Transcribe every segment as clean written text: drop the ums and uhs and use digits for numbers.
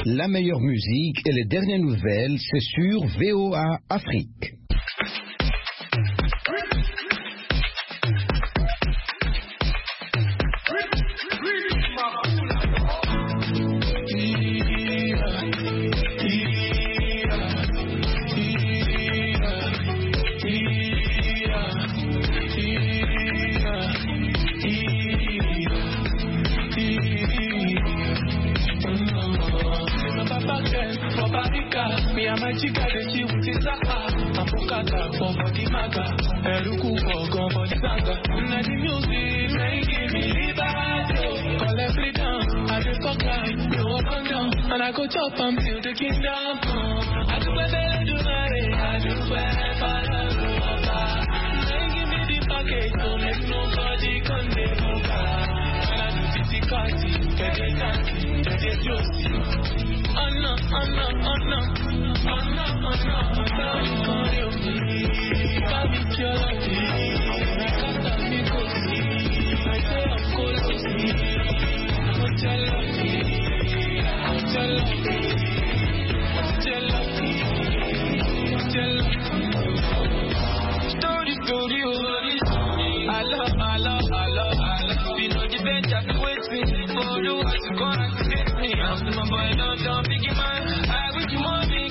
La meilleure musique et les dernières nouvelles, c'est sur VOA Afrique. Chica de Chihuahua, Apocata, for the maga, Eruku for Gonzaga. Now the music making me liberado. Call every down, I just fuck like no up and down, and I go chop until the kingdom come. I do better do I do better. Give me the package, don't make nobody come there. And I do difficulty, get it done, get it juicy. Oh no, oh no, oh no. Oh no, oh no, oh no, oh no, Baby, you're lucky. I got me cozy. I say I'm cozy. I'm jealous. I'm jealous. I'm jealous. Story. I love. You know the bench I've been waiting for the world to come and get me. I'm still my boy, don't biggie man. I wish you more me.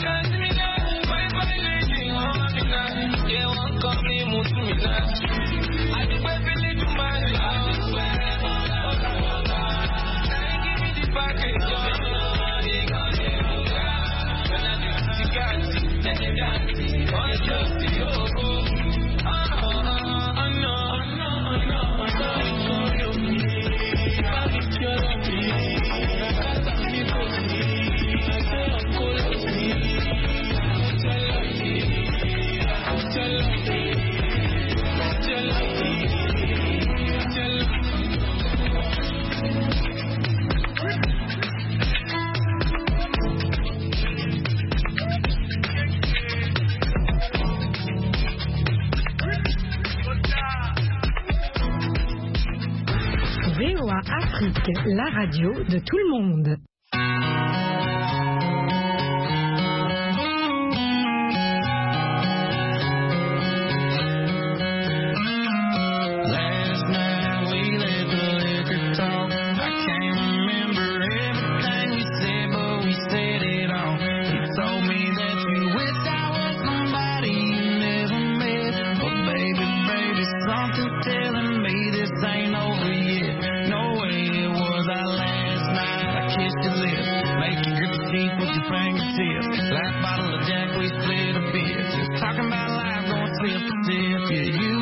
Afrique, la radio de tout le monde. Last bottle of Jack, we split a beer. Just talking about life, going sip for sip. Yeah, you